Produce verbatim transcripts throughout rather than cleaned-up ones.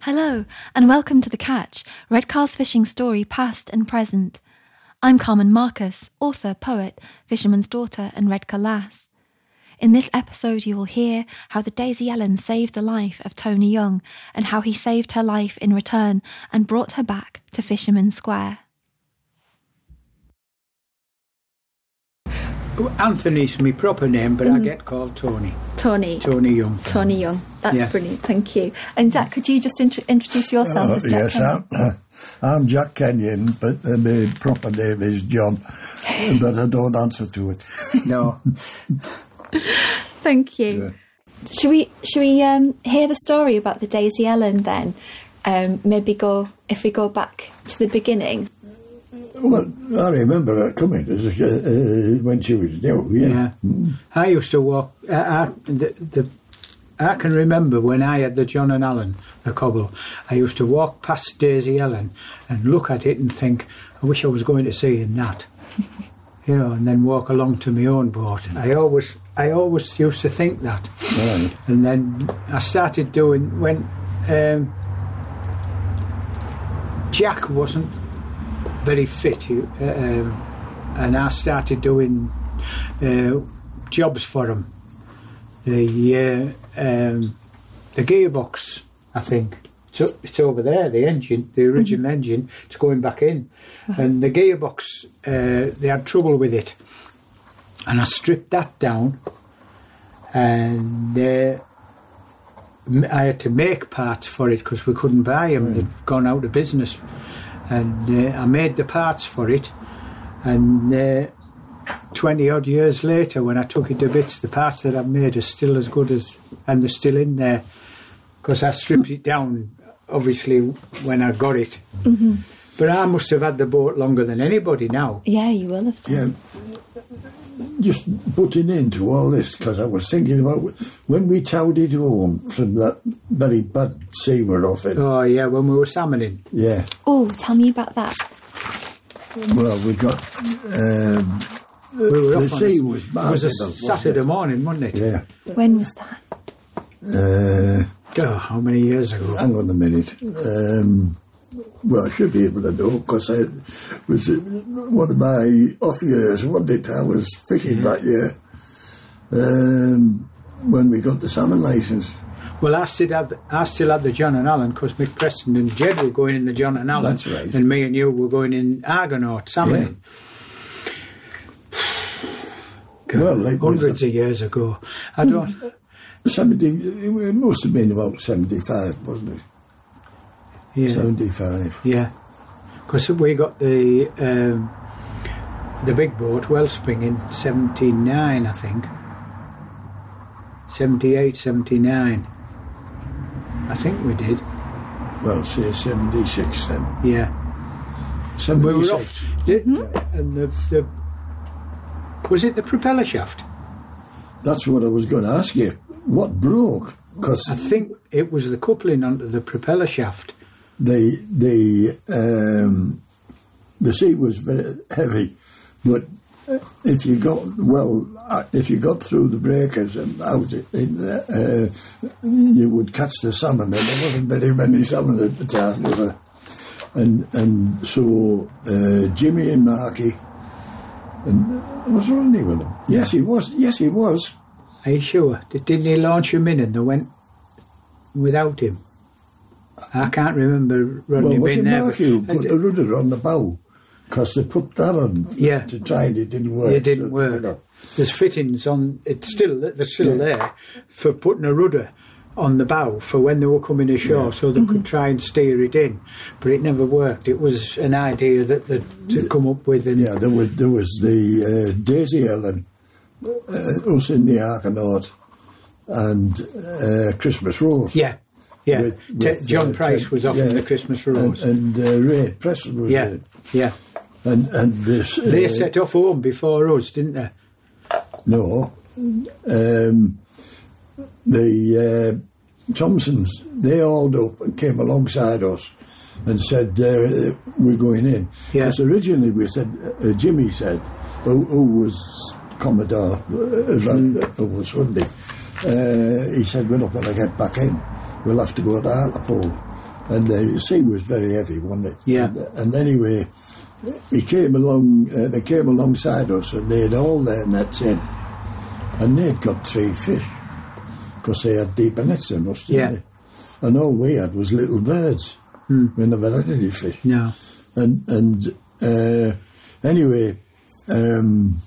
Hello, and welcome to The Catch, Redcar's fishing story past and present. I'm Carmen Marcus, author, poet, fisherman's daughter and Redcar lass. In this episode you will hear how the Daisy Ellen saved the life of Tony Young and how he saved her life in return and brought her back to Fisherman's Square. Anthony's my proper name, but mm. I get called Tony. Tony. Tony Young. Tony Young. That's yeah. brilliant, thank you. And Jack, could you just int- introduce yourself? Oh, as Jack yes, Kenyon? I'm, I'm Jack Kenyon, but uh, my proper name is John, but I don't answer to it. No. Thank you. Yeah. Should we, should we um, hear the story about the Daisy Ellen then? Um, maybe go, if we go back to the beginning. Well, I remember her coming as a, uh, when she was new, yeah. yeah. Mm. I used to walk, uh, I, the, the, I can remember when I had the John and Alan, the cobble, I used to walk past Daisy Ellen and look at it and think, I wish I was going to see in that. You know, and then walk along to my own boat. I always I always used to think that. Right. And then I started doing, when um, Jack wasn't very fit, he, uh, um, and I started doing uh, jobs for him. The uh, um, the gearbox, I think, it's, it's over there, the engine, the original mm-hmm. engine, it's going back in. Uh-huh. And the gearbox, uh, they had trouble with it. And I stripped that down, and uh, I had to make parts for it because we couldn't buy them. Mm. They'd gone out of business. And uh, I made the parts for it, and uh, twenty odd years later, when I took it to bits, the parts that I've made are still as good as, and they're still in there, because I stripped it down, obviously, when I got it. Mm-hmm. But I must have had the boat longer than anybody now. Yeah, you will have done. Yeah. Just putting into all this, because I was thinking about when we towed it home from that very bad sea we're off it. Oh, yeah, when we were salmoning. Yeah. Oh, tell me about that. Well, we got... Um, we were the sea was bad. It was a Saturday morning, wasn't it? Yeah. When was that? Uh, oh, how many years ago? Hang on a minute. Um... Well, I should be able to know, because it was one of my off years, wasn't it? I was fishing yeah. that year um, when we got the salmon licence. Well, I still had, I still had the John and Alan, because Mick Preston and Jed were going in the John and Alan. That's right. And me and you were going in Argonaut, salmoning. Yeah. Well, like hundreds of years ago. I don't... seventy, it must have been about seventy-five, wasn't it? Yeah. seventy-five. Yeah, because we got the um, the big boat, Wellspring, in seventy-nine, I think. seventy-eight, seventy-nine. I think we did. Well, say seventy-six then. Yeah. seventy-six. And we were off. Did, mm-hmm. And the, the was it the propeller shaft? That's what I was going to ask you. What broke? Cause I think it was the coupling onto the propeller shaft. The the um, the sea was very heavy, but if you got well, if you got through the breakers and out in there, uh, you would catch the salmon. And there wasn't very many salmon at the time, was there? And and so uh, Jimmy and Marky, and was Ronnie with them? Yes, he was. Yes, he was. Are you sure? Didn't he launch him in and they went without him? I can't remember Rodney well, being there. Well, was it Mark who put the rudder on the bow? Because they put that on yeah. to try and it didn't work. It didn't so, work. You know. There's fittings on, it's still, they're still yeah. there for putting a rudder on the bow for when they were coming ashore yeah. so they mm-hmm. could try and steer it in. But it never worked. It was an idea that they'd yeah. come up with. And yeah, there was, there was the uh, Daisy Ellen, uh, us in the Argonaut, and uh, Christmas Rose. Yeah. Yeah, with, with, John uh, Price Ted, was off yeah, in the Christmas Rose. And, and uh, Ray Preston was yeah, there. Yeah, And, and this, uh, they set off home before us, didn't they? No. Um, the uh, Thompsons, they hauled up and came alongside us and said, uh, we're going in. Because yeah. originally we said, uh, Jimmy said, who, who was Commodore, uh, mm. who was Sunday, uh, he said, we're not going to get back in. We'll have to go to Hartlepool. and the sea was very heavy, wasn't it? Yeah. And, and anyway, he came along. Uh, they came alongside us, and they had all their nets in, and they'd got three fish because they had deeper nets than us, didn't Yeah. they? And all we had was little birds. Hmm. We never had any fish. No. And and uh, anyway, um,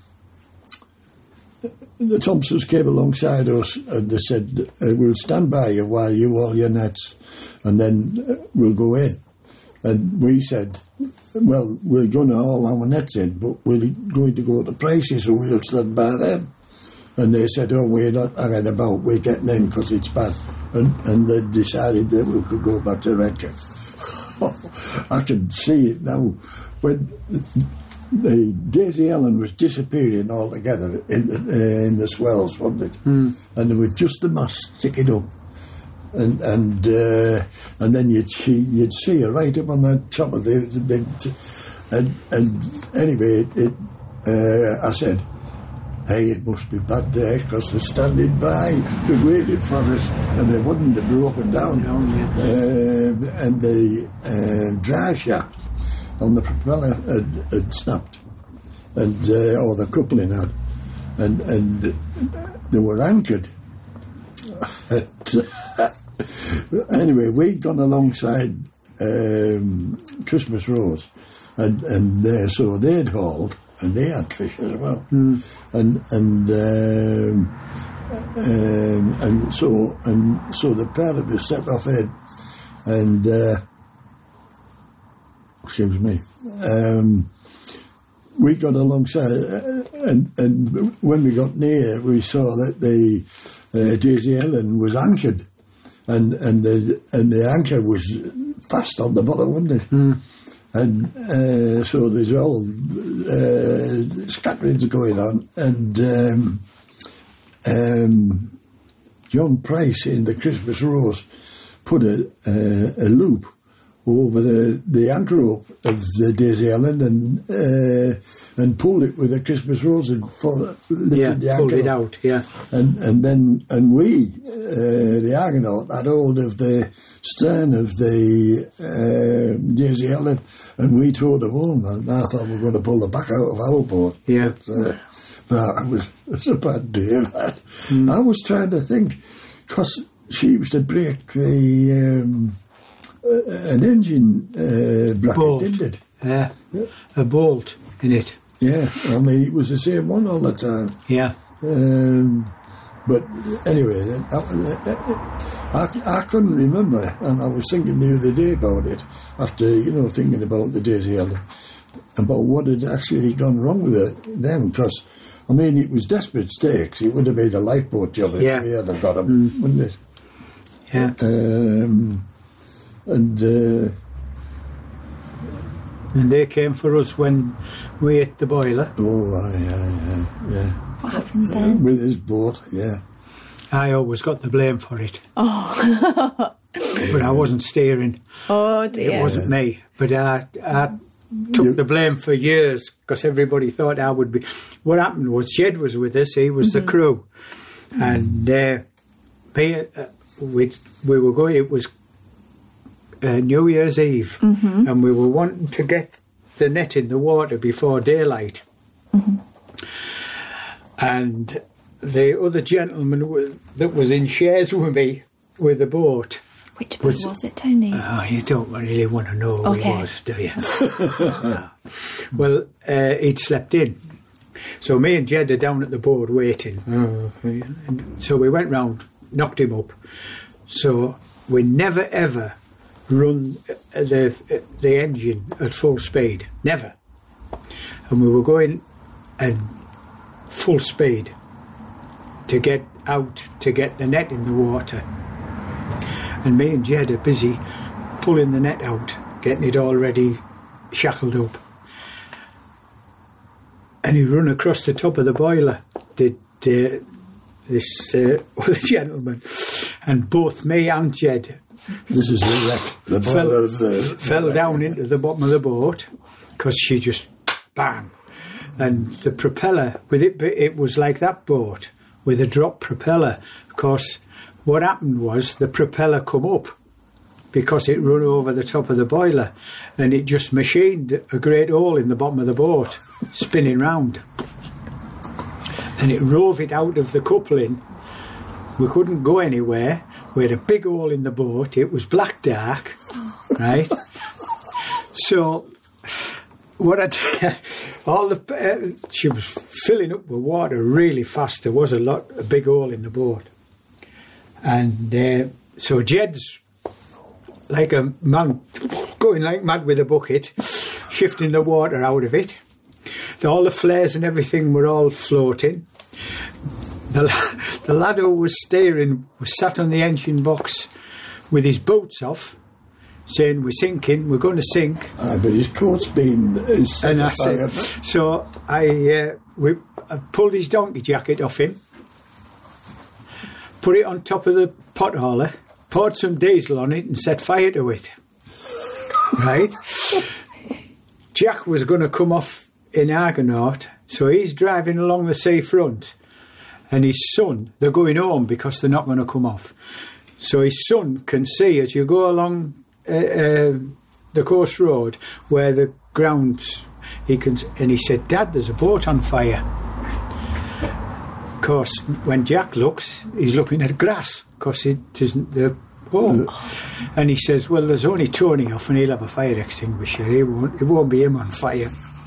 the Thompsons came alongside us and they said, uh, we'll stand by you while you haul your nets and then uh, we'll go in. And we said, well, we're going to haul our nets in, but we're going to go to places, so we'll stand by them. And they said, oh, we're not hanging about, we're getting in because it's bad. And, and they decided that we could go back to Redcar. I can see it now. When the Daisy Ellen was disappearing altogether in the, uh, in the swells, wasn't it? Mm. And there was just the mast sticking up, and and uh, and then you'd see you'd see her right up on the top of the, the big. T- and and anyway, it, it uh, I said, hey, it must be bad there because they're standing by, they're waiting for us, and they wouldn't have broken down. Oh, yeah. uh, and the uh, drive shaft on the propeller had, had snapped, and uh, or the coupling had, and and they were anchored. Anyway, we'd gone alongside um, Christmas Rose, and and uh, so they'd hauled, and they had fish as well, Mm. and and um, um, and so and so the pair of us set off in, and. Uh, Excuse me. Um, we got alongside, uh, and, and when we got near, we saw that the uh, Daisy Ellen was anchored, and and the and the anchor was fast on the bottom, wasn't it? Mm. And uh, so there's all uh, scatterings going on, and um, um, John Price in the Christmas Rose put a, uh, a loop over the, the anchor rope of the Daisy Ellen and uh, and pulled it with a Christmas Rose and for, lifted Yeah, the anchor pulled it up. out, yeah. And and then and we, uh, the Argonaut, had hold of the stern of the uh, Daisy Ellen, and we towed them home. And I thought we were going to pull the back out of our boat. Yeah. But, uh, but it was it was a bad day. That. Mm. I was trying to think because she used to break the. Um, Uh, an engine uh, bracket, Bolt. didn't it? Yeah. Yeah. A bolt in it. Yeah, I mean, it was the same one all the time. Yeah. Um, but anyway, I, I, I couldn't remember, and I was thinking the other day about it, after, you know, thinking about the Daisy Ellen, about what had actually gone wrong with it, them, because, I mean, it was desperate stakes. It would have been a lifeboat job if Yeah. we had got them, Mm. wouldn't it? Yeah. Um, and... Uh, And they came for us when we hit the boiler. Oh, aye, aye, aye, yeah. What happened then? With his boat, yeah. I always got the blame for it. Oh. But I wasn't steering. Oh dear. It wasn't me. But I, I took You- the blame for years because everybody thought I would be. What happened was Jed was with us. He was the crew. And uh, me, uh, we, we were going, it was uh, New Year's Eve. And we were wanting to get the net in the water before daylight. And the other gentleman wa- that was in shares with me with the boat. Which boat Was- was it, Tony? Oh, you don't really want to know who Okay. it was, do you? No. Well, uh, he'd slept in. So me and Jed are down at the board waiting. And so we went round, knocked him up. So we never ever run uh, the uh, the engine at full speed. Never. And we were going at full speed to get out, to get the net in the water. And me and Jed are busy pulling the net out, getting it already shackled up. And he run across the top of the boiler, did uh, this uh, other gentleman. And both me and Jed This is the wreck, the boiler of the... fell down into the bottom of the boat because she just bang. And the propeller, with it, it was like that boat with a drop propeller. Of course, what happened was the propeller come up because it run over the top of the boiler, and it just machined a great hole in the bottom of the boat, spinning round. And it rove it out of the coupling. We couldn't go anywhere. We had a big hole in the boat. It was black dark, right? So, what I did, all the uh, she was filling up with water really fast. There was a lot, a big hole in the boat, and uh, so Jed's like a man going like mad with a bucket, shifting the water out of it. So all the flares and everything were all floating. The, the lad who was steering was sat on the engine box with his boots off, saying, "We're sinking, we're going to sink." Ah, but his coat's been is set And I afire. said, so I, uh, we, I pulled his donkey jacket off him, put it on top of the pot hauler, poured some diesel on it and set fire to it. Right? Jack was going to come off in Argonaut, so he's driving along the seafront, and his son, they're going home because they're not going to come off. So his son can see as you go along uh, uh, the coast road where the ground, he can, and he said, "Dad, there's a boat on fire." Of course, when Jack looks, he's looking at grass because it isn't the home. And he says, "Well, there's only Tony off, and he'll have a fire extinguisher. He won't. It won't be him on fire."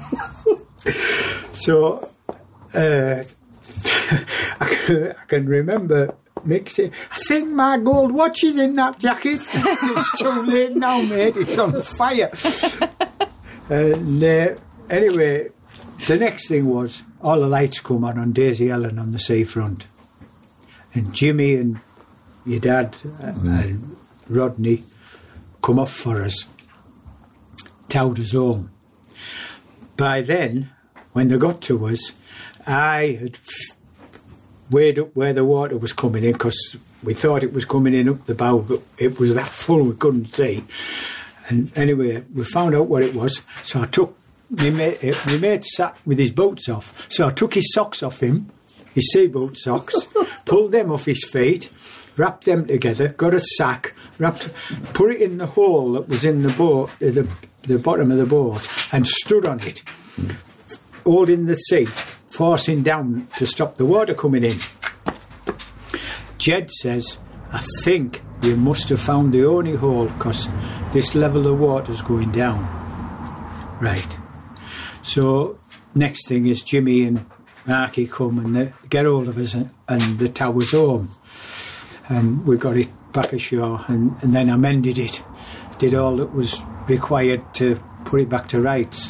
So uh, I, can, I can remember Mick saying, "I think my gold watch is in that jacket." "It's too late now, mate. It's on fire." And uh, anyway, the next thing was all the lights come on on Daisy Ellen on the seafront, and Jimmy and your dad uh, mm. and Rodney come off for us, towed us home. By then, when they got to us, I had f- weighed up where the water was coming in, because we thought it was coming in up the bow, but it was that full we couldn't see. And anyway, we found out what it was, so I took my mate, my mate sat with his boots off, so I took his socks off him, his sea boot socks, pulled them off his feet, wrapped them together, got a sack, wrapped, put it in the hole that was in the boat, uh, the, the bottom of the boat, and stood on it, holding the seat, forcing down to stop the water coming in. Jed says, "I think you must have found the only hole, because this level of water's going down." Right. So next thing is Jimmy and Marky come and they get hold of us, and, and the tower's home. And we got it back ashore, and, and then I mended it, did all that was required to put it back to rights.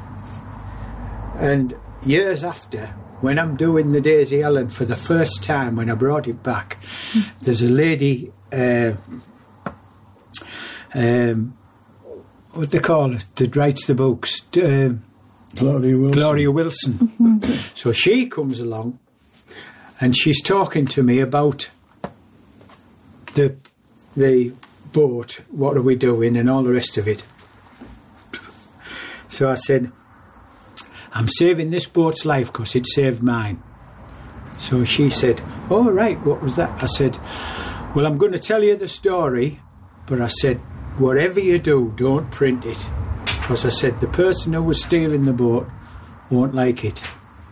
And years after, when I'm doing the Daisy Ellen for the first time, when I brought it back, there's a lady, uh, um, what they call it, that writes the books, uh, Gloria Wilson. Gloria Wilson. Mm-hmm. So she comes along and she's talking to me about the the boat, what are we doing, and all the rest of it. So I said, "I'm saving this boat's life because it saved mine." So she said, "Oh, right, what was that?" I said, "Well, I'm going to tell you the story, but I said, whatever you do, don't print it. Because I said, the person who was steering the boat won't like it."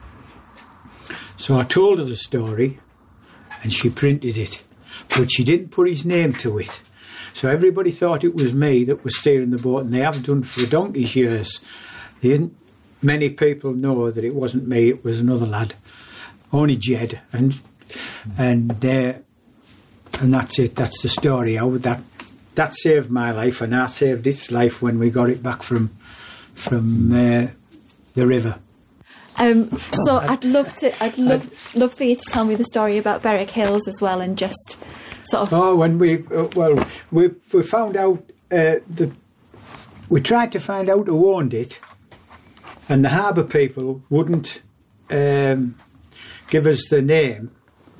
So I told her the story, and she printed it. But she didn't put his name to it. So everybody thought it was me that was steering the boat, and they have done for donkey's years. They didn't, many people know that it wasn't me, it was another lad. Only Jed. And and uh, and that's it, that's the story. How that that saved my life, and I saved its life when we got it back from from uh, the river. Um, so I'd love to, I'd love love for you to tell me the story about Berwick Hills as well, and just sort of. Oh, when we uh, well, we we found out uh, the we tried to find out who owned it, and the harbour people wouldn't um, give us the name.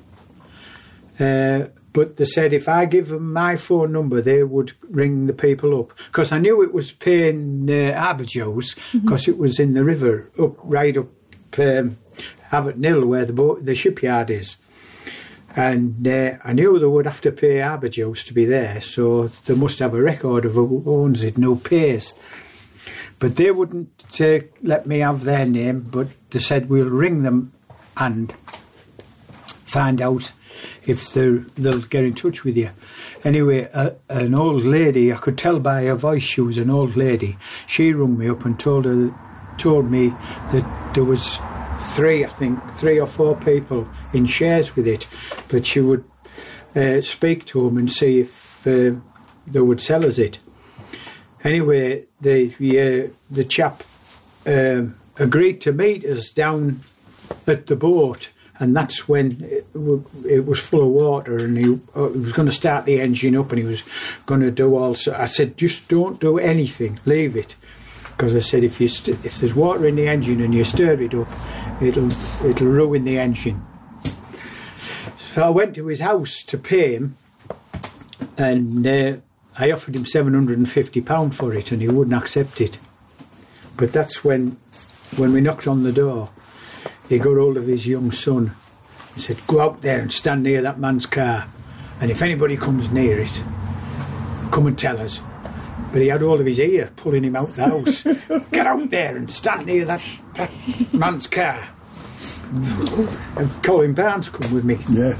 Uh, but they said if I give them my phone number, they would ring the people up. Because I knew it was paying uh, Aberjoes, because mm-hmm. it was in the river, up right up um, Abertn Hill, where the boat, the shipyard is. And uh, I knew they would have to pay Aberjuice to be there, so they must have a record of who owns it and who pays. But they wouldn't uh, let me have their name, but they said we'll ring them and find out if they'll get in touch with you. Anyway, uh, an old lady, I could tell by her voice she was an old lady. She rung me up and told her, told me that there was three, I think, three or four people in shares with it, but she would uh, speak to them and see if uh, they would sell us it. Anyway, the uh, the chap uh, agreed to meet us down at the boat, and that's when it, w- it was full of water, and he, uh, he was going to start the engine up, and he was going to do all. So I said, just don't do anything, leave it, because I said if you st- if there's water in the engine and you stir it up, it'll it'll ruin the engine. So I went to his house to pay him, and uh, I offered him seven hundred and fifty pound for it, and he wouldn't accept it. But that's when, when we knocked on the door, he got hold of his young son and said, "Go out there and stand near that man's car, and if anybody comes near it, come and tell us." But he had hold of his ear, pulling him out the house. "Get out there and stand near that, that man's car." And Colin Barnes come with me. Yeah.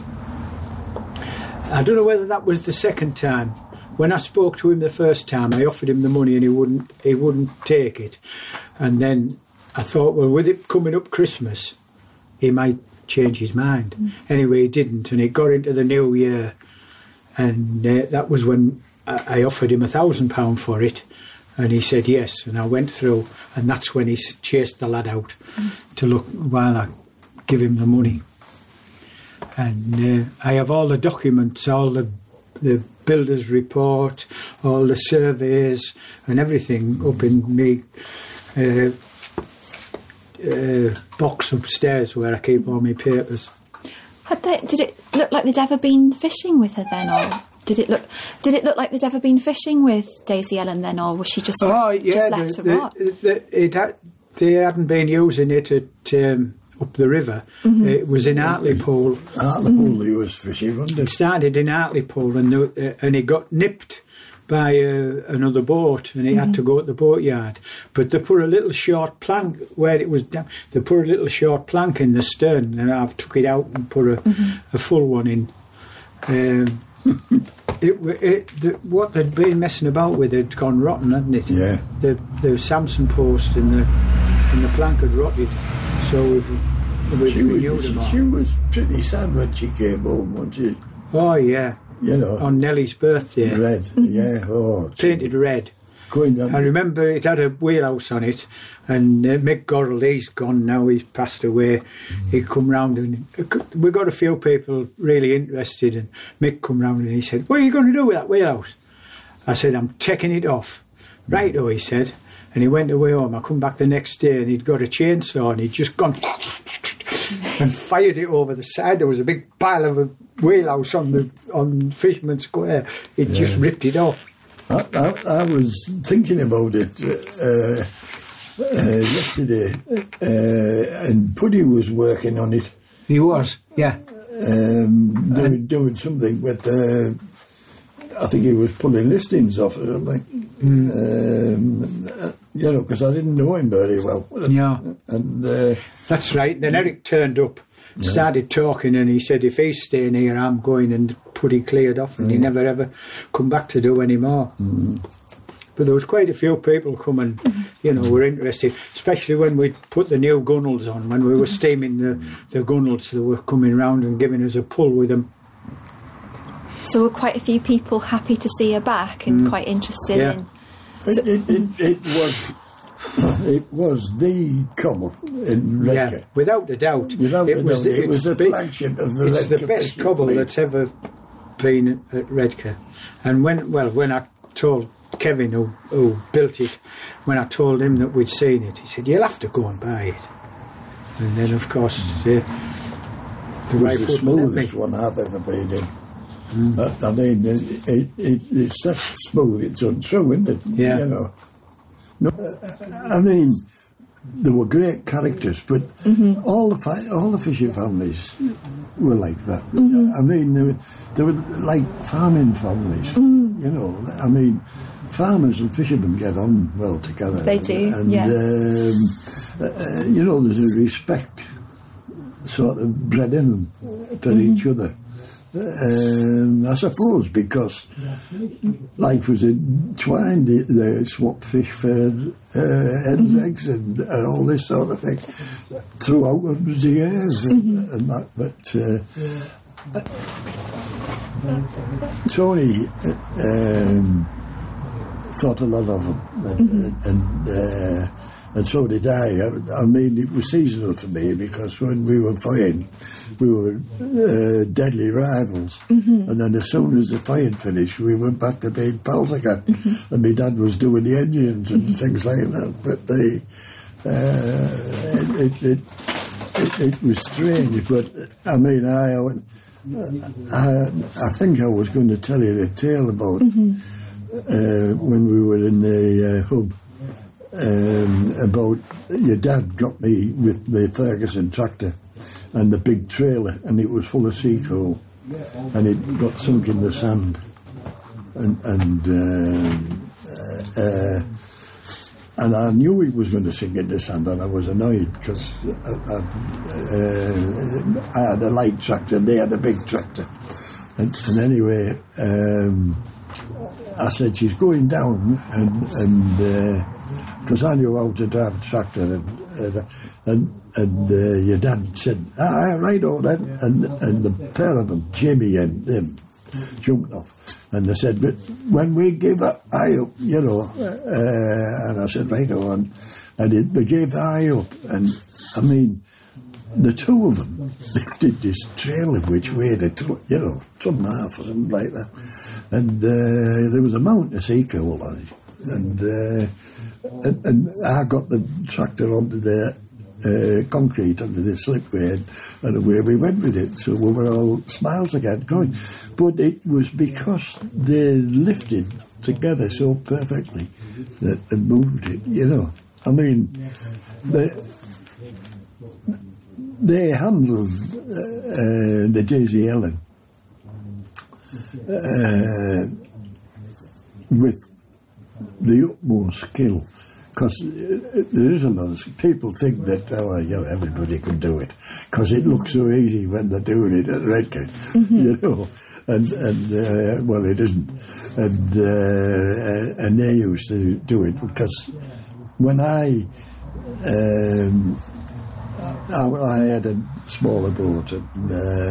I don't know whether that was the second time. When I spoke to him the first time, I offered him the money and he wouldn't he wouldn't take it. And then I thought, well, with it coming up Christmas, he might change his mind. Mm. Anyway, he didn't, and it got into the new year. And uh, that was when I, I offered him a thousand pound for it. And he said yes, and I went through, and that's when he chased the lad out mm. to look while I give him the money. And uh, I have all the documents, all the the builder's report, all the surveys and everything up in me uh, uh, box upstairs where I keep all my papers. Had they, did it look like they'd ever been fishing with her then, or did it look did it look like they'd ever been fishing with Daisy Ellen then, or was she just, oh, yeah, just left the, to rot? The, the, it had, they hadn't been using it at um, up the river. Mm-hmm. It was in Hartlepool. Hartlepool mm-hmm. he was fishing, wasn't it? It started in Hartlepool, and the, uh, and he got nipped by uh, another boat, and he mm-hmm. had to go at the boatyard. But they put a little short plank where it was down. They put a little short plank in the stern, and I've took it out and put a, mm-hmm. a full one in. Um, it, it the, what they'd been messing about with had gone rotten, hadn't it? Yeah. The the Samson post and the and the plank had rotted. So we've, we've she, renewed was, them all. She was pretty sad when she came home, wasn't she? Oh, yeah. You know. On Nellie's birthday. Red, yeah. Oh, painted red. Going on. I remember it had a wheelhouse on it, and uh, Mick Gorrell, he's gone now, he's passed away. Mm. He'd come round, and uh, we got a few people really interested, and Mick come round and he said, "What are you going to do with that wheelhouse?" I said, "I'm taking it off." Mm. "Right, oh," he said. And he went away home. I come back the next day and he'd got a chainsaw and he'd just gone and fired it over the side. There was a big pile of a wheelhouse on the on Fisherman's Square. He'd yeah. just ripped it off. I, I, I was thinking about it uh, uh, yesterday, uh, and Puddy was working on it. He was, yeah. Um, doing, doing something with, uh, I think he was pulling listings off or something. Mm. Um, you know, because I didn't know him very well. Yeah. And uh, that's right. Then Eric turned up, yeah. started talking, and he said, "If he's staying here, I'm going," and Puddy cleared off, and mm. he never ever come back to do any more. Mm. But there was quite a few people coming, you know, were interested, especially when we put the new gunnels on, when we were steaming the, the gunnels, they were coming round and giving us a pull with them. So were quite a few people happy to see her back and mm. quite interested yeah. in... So it, it, it, it was it was the cobble in Redcar. Yeah, without a doubt. Without it a was doubt. The, it was the flagship of the It's Redcar the best fishing cobble fleet. that's ever been at Redcar. And when, well, when I told Kevin, who, who built it, when I told him that we'd seen it, he said, "You'll have to go and buy it." And then, of course, uh, the it wife was the wouldn't let smoothest me. one I've ever been in. Mm. I, I mean, it, it, it, it's that smooth, it's untrue, isn't it? Yeah. You know. No, I mean, they were great characters, but mm-hmm. all the fi- all the fishing families were like that. Mm-hmm. I mean, they were, they were like farming families. Mm-hmm. You know, I mean, farmers and fishermen get on well together. They do, and, yeah. Um, uh, you know, there's a respect sort of bred in them for mm-hmm. each other. Um, I suppose because life was entwined, they swapped fish for uh, hens' mm-hmm. eggs and, and all this sort of thing throughout hundreds of years mm-hmm. and, and that. But uh, Tony um, thought a lot of them, and, mm-hmm. and, uh, and so did I. I mean, it was seasonal for me because when we were fighting, we were uh, deadly rivals. Mm-hmm. And then as soon as the fighting finished, we went back to being pals again. Mm-hmm. And my dad was doing the engines and mm-hmm. things like that. But they, uh, it, it, it, it was strange. But, I mean, I, I, I think I was going to tell you a tale about mm-hmm. uh, when we were in the uh, hub. Um, about your dad got me with the Ferguson tractor and the big trailer, and it was full of sea coal, and it got sunk in the sand, and and um, uh, uh, and I knew it was going to sink in the sand, and I was annoyed because I, I, uh, I had a light tractor and they had a big tractor, and, and anyway, um, I said she's going down, and and. Uh, Because I knew how to drive a tractor, and and and, and uh, your dad said, "Ah, right, all that," and and the pair of them, Jimmy and him, jumped off, and they said, "But when we give up, eye up, you know," uh, and I said, "Right on," and it, they gave eye up, and I mean, the two of them lifted this trailer which weighed a ton, you know, ton and a half or something like that, and uh, there was a mountain of sea coal on it, and. Uh, And, and I got the tractor onto the uh, concrete, under the slipway, and, and away we went with it. So we were all smiles again going. But it was because they lifted together so perfectly that they moved it, you know. I mean, they, they handled uh, uh, the Daisy Ellen uh, with the utmost skill, because there is a lot of people think that oh yeah, everybody can do it because it looks so easy when they're doing it at Redcar, mm-hmm. you know, and and uh, well it isn't, and uh, and they used to do it because when I um, I, I had a smaller boat and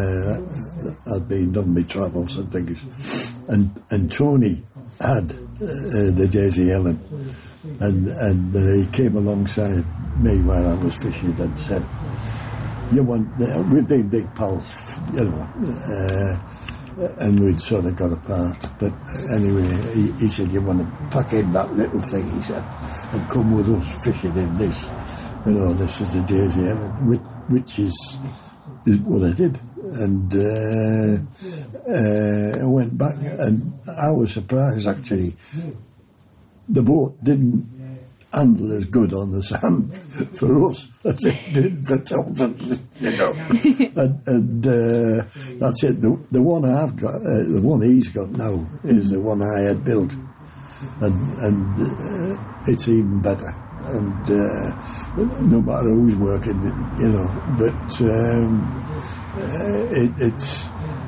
uh, I'd been done my travels and things, and and Tony had uh, the Daisy Ellen, and and uh, he came alongside me while I was fishing and said, "You want?" Uh, we've been big pals, you know, uh, and we'd sort of got apart. But anyway, he, he said, "You want to pack in that little thing?" He said, "and come with us fishing in this. You know, this is the Daisy Ellen," which, which is, is what I did. And uh, uh, I went back, and I was surprised actually. The boat didn't handle as good on the sand for us as it did for Thompson, you know. and and uh, that's it. The, the one I've got, uh, the one he's got now, is the one I had built, and and uh, it's even better. And uh, no matter who's working, you know, but. Um, Uh, it, it's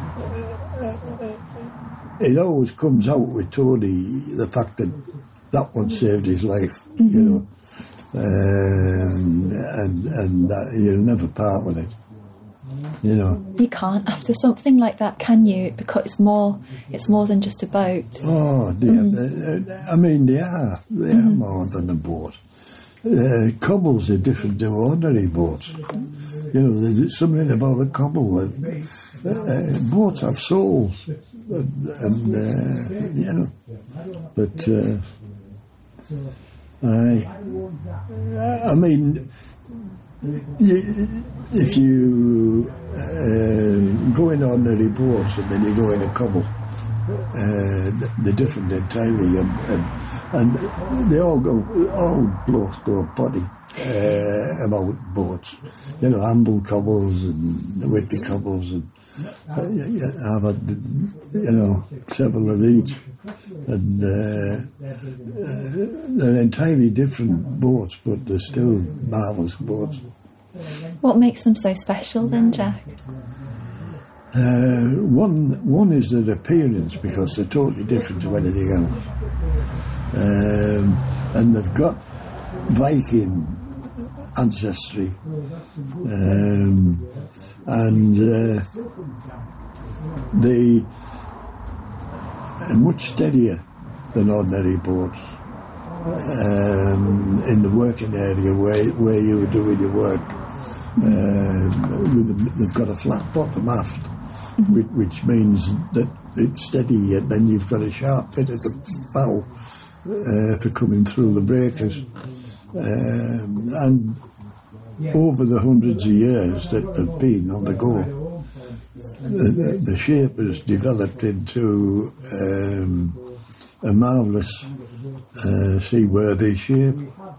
uh, it always comes out with Tony, the fact that that one saved his life, mm-hmm. you know, um, and and that you'll never part with it, you know. You can't after something like that, can you? Because it's more, it's more than just a boat. Oh dear, mm-hmm. I mean they are, they are mm-hmm. more than a boat. Uh, cobbles are different to ordinary boats. You know, there's something about a cobble. Uh, uh, boats have souls, and, and uh, you know. But uh, I, I mean, you, if you uh, go in ordinary boats and then you go in a cobble, uh, they're different entirely, and, and and they all go, all blokes go potty uh, about boats. You know, Amble cobbles and the Whitby cobbles, and uh, I've had, you know, several of each, and uh, uh, they're entirely different boats, but they're still marvellous boats. What makes them so special then, Jack? Uh, one one is their appearance, because they're totally different to anything else, um, and they've got Viking ancestry, um, and uh, they are much steadier than ordinary boats. Um, in the working area where where you were doing your work, uh, with the, they've got a flat bottom aft. Mm-hmm. which, which means that it's steady, and then you've got a sharp bit at the bow uh, for coming through the breakers. Um, and over the hundreds of years that have been on the go, the, the shape has developed into um, a marvellous uh, seaworthy shape.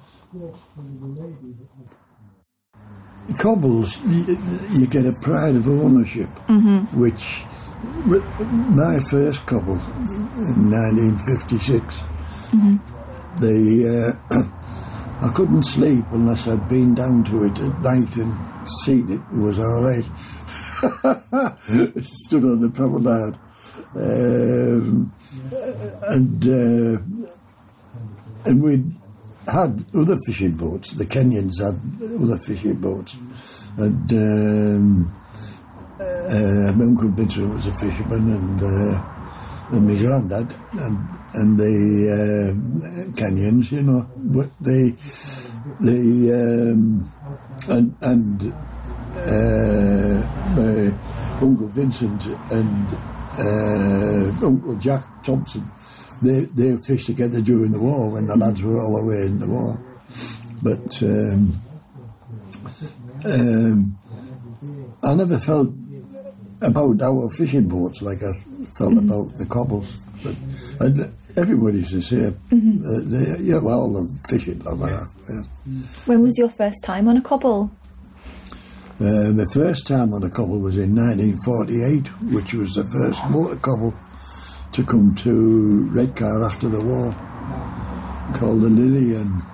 Cobbles, you, you get a pride of ownership, mm-hmm. which my first cobble in nineteen fifty-six, mm-hmm. they, uh, I couldn't sleep unless I'd been down to it at night and seen it was all right. It stood on the promenade, um, and uh, and we'd had other fishing boats. The Kenyans had other fishing boats, and um, uh, my Uncle Vincent was a fisherman, and uh, and my granddad, and and the uh, Kenyans, you know, but they the um, and and uh, my Uncle Vincent and uh, Uncle Jack Thompson. They they fished together during the war when the lads were all away in the war. But um, um, I never felt about our fishing boats like I felt mm-hmm. about the cobbles. But and everybody's the same. Mm-hmm. Uh, they, yeah, well, the fishing like that. Yeah. When was your first time on a cobble? Uh, the first time on a cobble was in nineteen forty-eight, which was the first motor cobble to come to Redcar after the war, called the Lillian.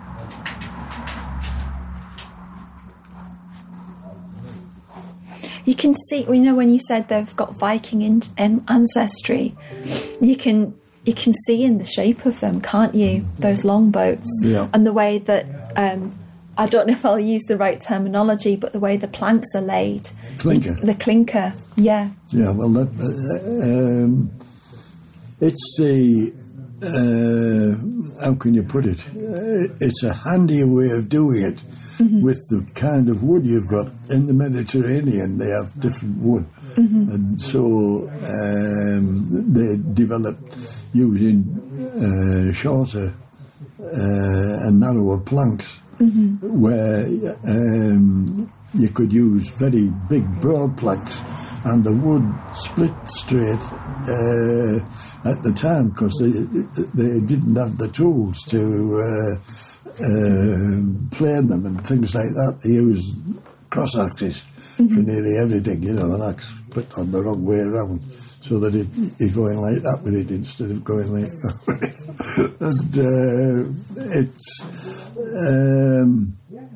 You can see, you know, when you said they've got Viking in, um, ancestry, you can you can see in the shape of them, can't you? Those long boats, yeah. And the way that um, I don't know if I'll use the right terminology, but the way the planks are laid, clinker, the clinker, yeah, yeah. Well, that. Uh, um, It's the, uh, how can you put it? Uh, it's a handier way of doing it mm-hmm. with the kind of wood you've got. In the Mediterranean, they have different wood. Mm-hmm. And so um, they developed using uh, shorter uh, and narrower planks mm-hmm. where um, you could use very big, broad planks, and the wood split straight uh, at the time because they they didn't have the tools to uh, uh, plane them and things like that. They used cross axes mm-hmm. for nearly everything, you know, an axe put on the wrong way around so that it, you're going like that with it instead of going like that with it. And uh, it's... Um,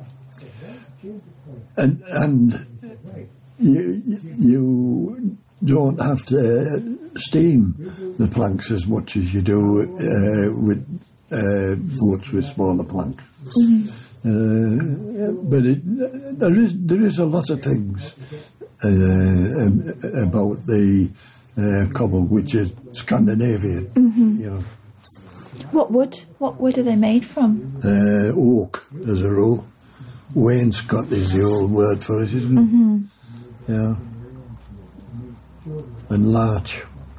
And and you you don't have to steam the planks as much as you do uh, with uh, boats with smaller planks. Mm-hmm. Uh, but it, there is there is a lot of things uh, about the uh, cobble which is Scandinavian. Mm-hmm. You know. What wood? What wood are they made from? Uh, oak, as a rule. Wainscot is the old word for it, isn't it? Mm-hmm. Yeah. And larch.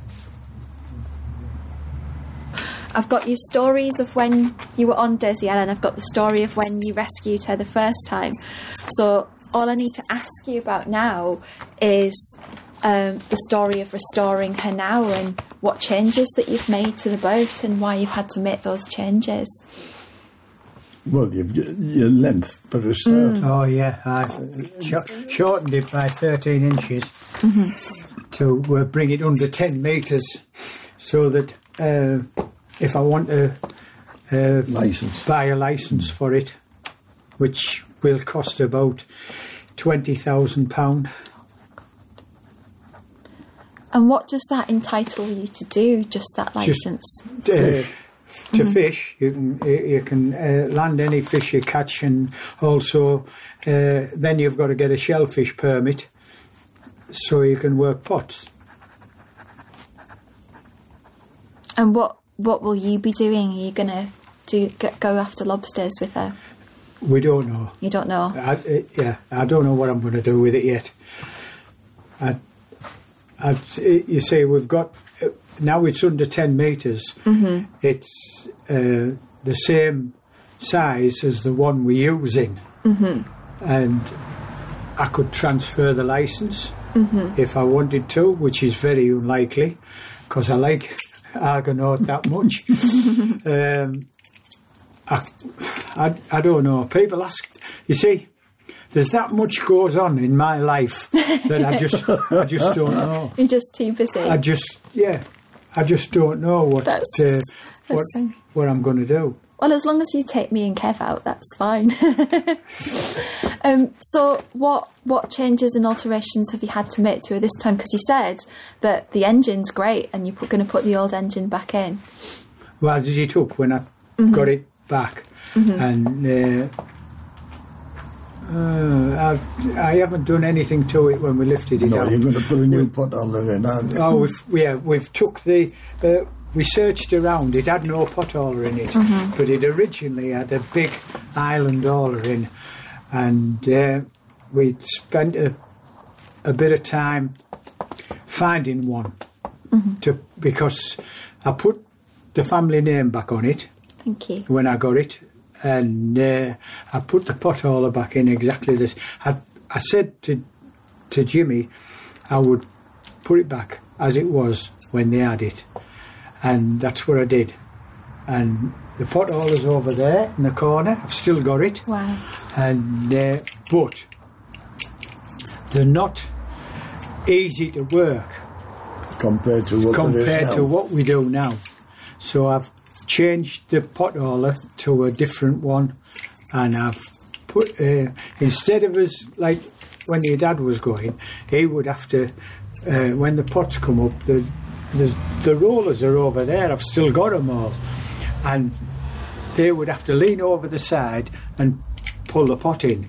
I've got your stories of when you were on Desi Ellen. I've got the story of when you rescued her the first time. So all I need to ask you about now is um, the story of restoring her now and what changes that you've made to the boat and why you've had to make those changes. Well, you've got your length for a start. Oh, yeah, I've sh- shortened it by thirteen inches mm-hmm. to uh, bring it under ten metres so that uh, if I want to uh, Licence. buy a licence for it, which will cost about twenty thousand pounds. And what does that entitle you to do, just that licence? Just, uh, Fish. To Mm-hmm. fish, you can you can uh, land any fish you catch, and also uh, then you've got to get a shellfish permit so you can work pots. And what what will you be doing? Are you going to do g- go after lobsters with her? We don't know. You don't know. I, uh, yeah, I don't know what I'm going to do with it yet. I, I, you see, we've got uh, now it's under ten metres. Mm-hmm. It's uh, the same size as the one we're using, Mm-hmm. and I could transfer the licence Mm-hmm. if I wanted to, which is very unlikely because I like Argonaut that much. um, I, I, I don't know. People ask, you see, there's that much goes on in my life that I just I just don't know. You're just too busy. I just yeah, I just don't know what That's- uh, what that's fine. what I'm going to do. Well, as long as you take me and Kev out, that's fine. um, so what what changes and alterations have you had to make to her this time? Because you said that the engine's great and you're going to put the old engine back in. Well, I did it up when I Mm-hmm. got it back, and uh, uh, I, I haven't done anything to it when we lifted it No, out. you're going to put a new pot on there in, aren't you? Oh, we've yeah, we've took the uh, we searched around. It had no pot hauler in it, but it originally had a big island hauler in, and uh, we spent a a bit of time finding one to because I put the family name back on it Thank you. when I got it, and uh, I put the pot hauler back in exactly this. I, I said to to Jimmy, I would put it back as it was when they had it, and that's what I did. And the pot hauler's over there in the corner. I've still got it, Wow. and uh, but they're not easy to work Compared to what there is compared now. to what we do now. So I've changed the pot hauler to a different one, and I've put uh, instead of us like when your dad was going, he would have to uh, when the pots come up, the, the the rollers are over there. I've still got them all, and they would have to lean over the side and pull the pot in.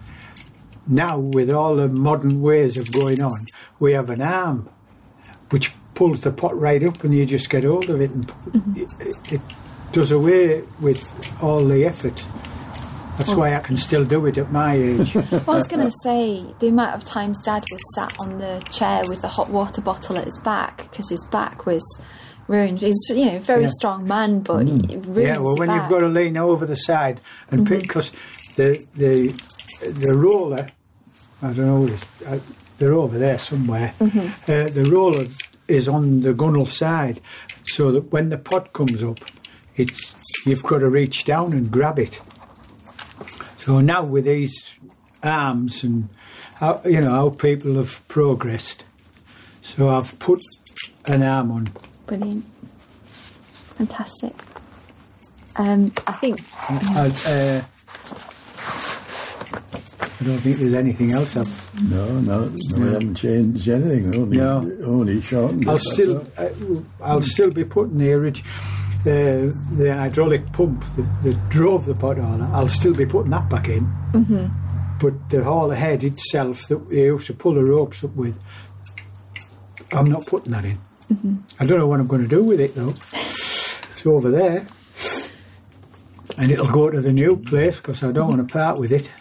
Now, with all the modern ways of going on, we have an arm which pulls the pot right up, and you just get hold of it, and Mm-hmm. it, it does away with all the effort. That's why I can still do it at my age. Well, I was going to say, the amount of times Dad was sat on the chair with the hot water bottle at his back because his back was ruined. He's, you know, a very Yeah. strong man, but it ruins Yeah, well, your when back. you've got to lean over the side and pick, because the the the roller, I don't know, it's- uh, they're over there somewhere. Uh, the roller is on the gunnel side, so that when the pot comes up, it's you've got to reach down and grab it. So now with these arms and how, you know how people have progressed, so I've put an arm on. Brilliant. Fantastic. Um, I think I, uh, I don't think there's anything else. I've, No, no, no, we haven't changed anything. Only, No. only shortened it. I'll that's still, all. uh, I'll still be putting the orig- uh, the hydraulic pump that, that drove the pot hauler. I'll still be putting that back in. Mm-hmm. But the hauler head itself that we used to pull the ropes up with, I'm not putting that in. Mm-hmm. I don't know what I'm going to do with it though. It's over there, and it'll go to the new place because I don't want to part with it.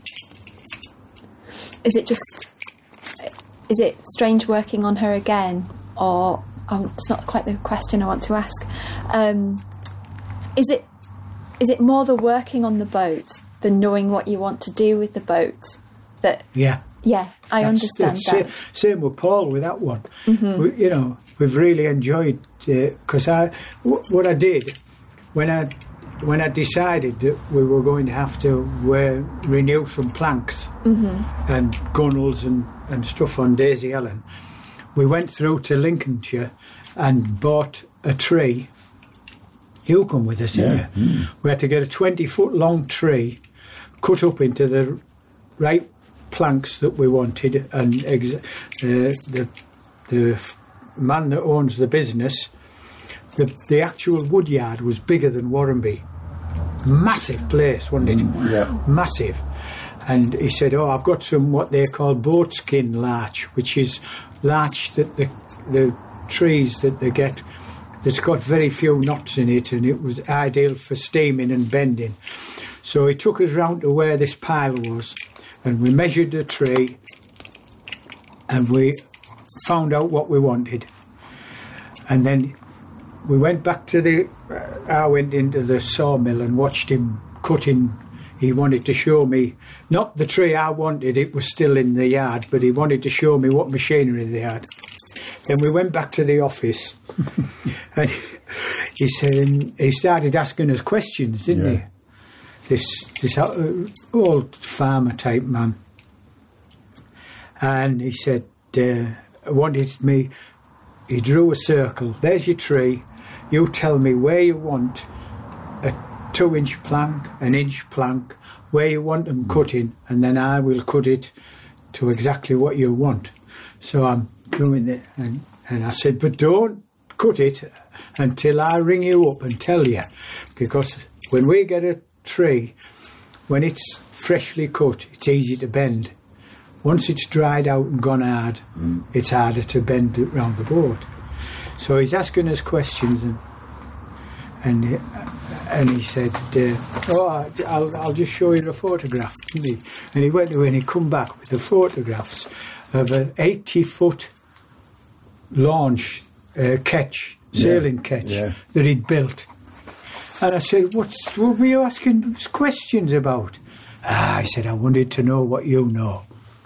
is it just is it strange working on her again, or oh, it's not quite the question I want to ask. Um, is it is it more the working on the boat than knowing what you want to do with the boat that Yeah. Yeah, I That's understand the- that. Same, same with Paul with that one. We, you know, we've really enjoyed because I w- what I did when I when I decided that we were going to have to uh, renew some planks and gunnels and, and stuff on Daisy Ellen, we went through to Lincolnshire and bought a tree. You come with us, didn't Yeah. you? We had to get a twenty foot long tree cut up into the right planks that we wanted, and ex- uh, the the f- man that owns the business, the, the actual wood yard was bigger than Warrenby. Massive place, wasn't it? Yeah. Massive. And he said, oh, I've got some what they call boat skin larch, which is larch that the the trees that they get that's got very few knots in it, and it was ideal for steaming and bending. So he took us round to where this pile was, and we measured the tree, and we found out what we wanted. And then we went back to the... Uh, I went into the sawmill and watched him cutting. He wanted to show me, not the tree I wanted, it was still in the yard, but he wanted to show me what machinery they had. Then we went back to the office, and he said, and he started asking us questions, didn't Yeah. he? This this uh, old farmer type man, and he said, uh, wanted me. He drew a circle. There's your tree. You tell me where you want a two-inch plank, an inch plank, where you want them cutting, and then I will cut it to exactly what you want. So I'm doing it, and, and I said, but don't cut it until I ring you up and tell you, because when we get a tree, when it's freshly cut, it's easy to bend. Once it's dried out and gone hard, mm. it's harder to bend it round the board. So he's asking us questions, and and he, and he said, uh, "Oh, I'll I'll just show you a photograph." Didn't he? And he went away and he come back with the photographs of an eighty foot launch uh, ketch, sailing Yeah, ketch yeah. that he'd built. And I said, What's, what were you asking questions about? Ah, I said, I wanted to know what you know.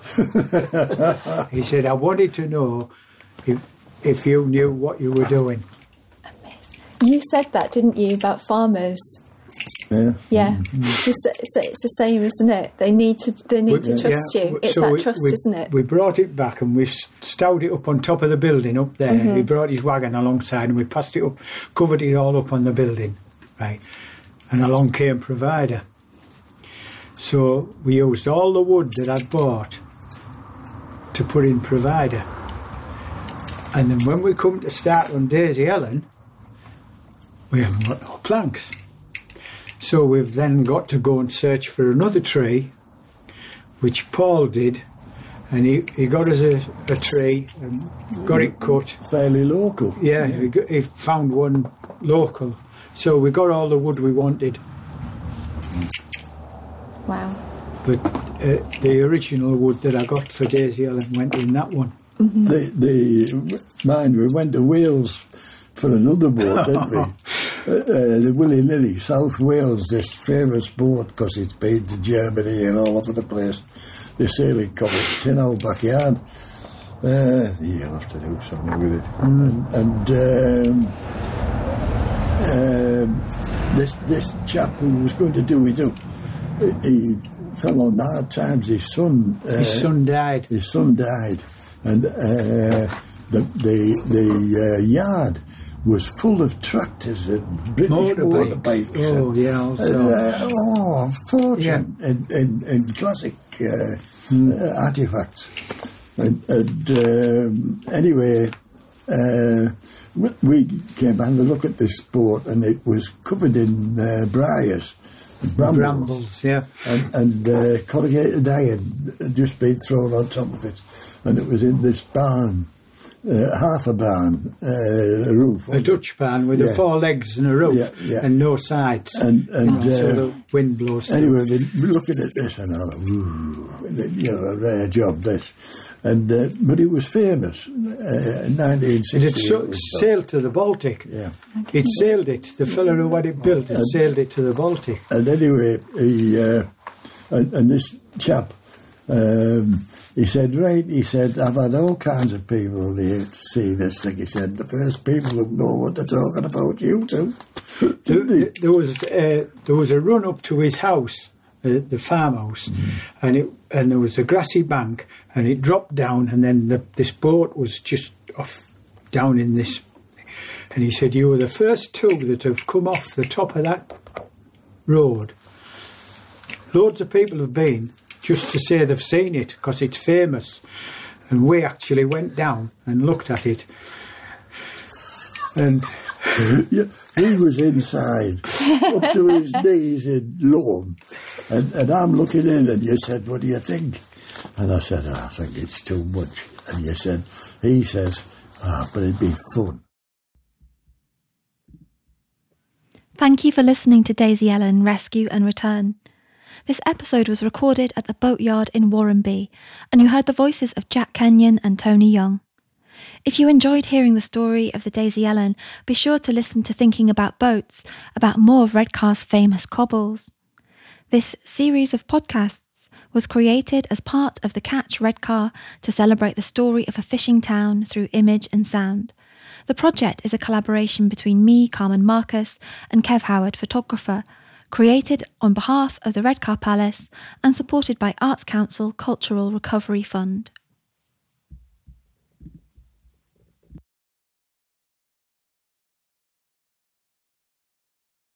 He said, I wanted to know if, if you knew what you were doing. Amazing. You said that, didn't you, about farmers? Yeah. Yeah, mm-hmm. it's, the, it's, it's the same, isn't it? They need to they need to trust Yeah, you. It's so that we, trust, we, isn't it? We brought it back and we stowed it up on top of the building up there. Mm-hmm. He brought his wagon alongside and we passed it up, covered it all up on the building. Right, and along came Provider. So we used all the wood that I'd bought to put in Provider. And then when we come to start on Daisy Ellen, we haven't got no planks. So we've then got to go and search for another tree, which Paul did, and he, he got us a, a tree and got it cut. Fairly local. Yeah, He, got, he found one local. So we got all the wood we wanted. Wow. But uh, the original wood that I got for Daisy Ellen went in that one. Mm-hmm. The, the, mind, we went to Wales for another boat, didn't we? Uh, uh, the Willy Nilly, South Wales, this famous boat, because it's been to Germany and all over the place. The sailing club, it's in our backyard. Uh, you'll have to do something with it. Mm. And, and um, um, this this chap who was going to do it up, he fell on hard times. His son, uh, His son died. His son died, and uh, the the the uh, yard was full of tractors and British Motorbikes. motorbikes. Oh, and, yeah, also. uh, oh, fortune Yeah. in, in, in classic uh, Mm. uh, artifacts. And, and um, anyway, uh, we- we came and had a look at this boat, and it was covered in uh, briars and brambles. Brambles, yeah. And, and uh, corrugated iron had just been thrown on top of it. And it was in this barn, uh, half a barn, uh, a roof. A Dutch barn with Yeah. the four legs and a roof Yeah, yeah. and no sides. And, and You know, so uh, the wind blows through. anyway, we're looking at this and I thought, ooh, you know, a rare job, this. And uh, but it was famous. Uh, in nineteen sixty. It had so, sailed to the Baltic. Yeah. It sailed it. The fellow who had it built had sailed it to the Baltic. And anyway, he uh, and, and this chap, um, he said, right, he said, I've had all kinds of people here to see this thing. He said, the first people who know what they're talking about, you two. There, there was uh, there was a run up to his house, uh, the farmhouse, mm. and it and there was a grassy bank, and it dropped down, and then the, this boat was just off down in this. And he said, you were the first two that have come off the top of that road. Loads of people have been just to say they've seen it because it's famous, and we actually went down and looked at it, and. Yeah, he was inside, up to his knees in loam, and, and I'm looking in, and you said, what do you think? And I said, oh, I think it's too much. And you said, he says, ah, oh, but it'd be fun. Thank you for listening to Daisy Ellen Rescue and Return. This episode was recorded at the Boatyard in Warrenby, and you heard the voices of Jack Kenyon and Tony Young. If you enjoyed hearing the story of the Daisy Ellen, be sure to listen to Thinking About Boats, about more of Redcar's famous cobbles. This series of podcasts was created as part of the Catch Redcar to celebrate the story of a fishing town through image and sound. The project is a collaboration between me, Carmen Marcus, and Kev Howard, photographer, created on behalf of the Redcar Palace and supported by Arts Council Cultural Recovery Fund.